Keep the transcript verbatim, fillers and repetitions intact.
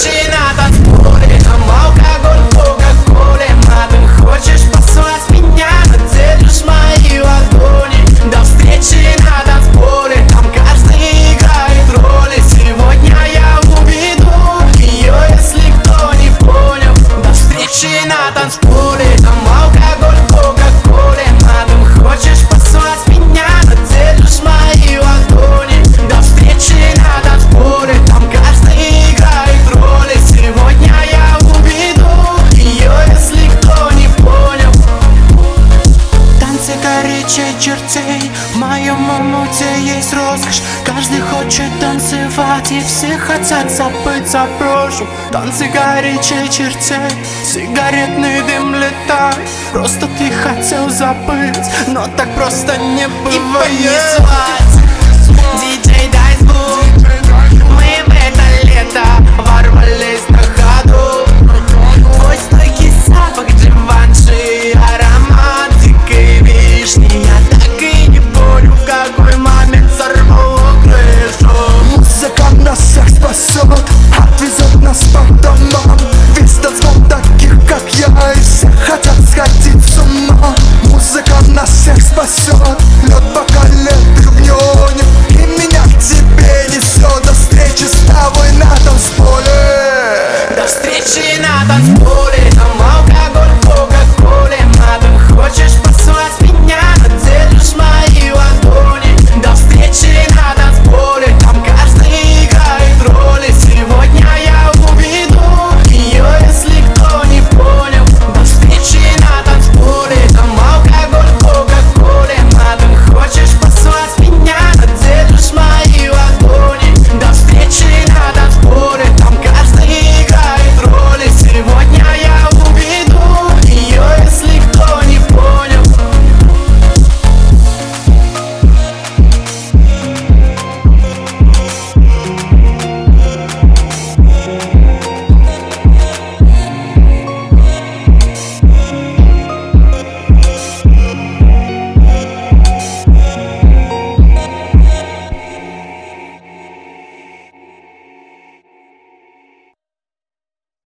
встречи на танцполе, там алкоголь, кока-коле. Матом хочешь послать меня, но держишь мои ладони. До встречи на танцполе, там каждый играет роли. Сегодня я уведу ее, если кто не понял. До встречи на танцполе, там алкоголь, кока-коле. Матом хочешь послать меня, но держишь мои ладони. До встречи на танцполе, там каждый играет роли. Сегодня я уведу ее, если кто не понял. Танцы горячей чертей, в моем омуте есть роскошь. Каждый хочет танцевать, и все хотят забыть за прошлым. Танцы горячей чертей, сигаретный дым летает. Просто ты хотел забыть, но так просто не бывает. И понеслась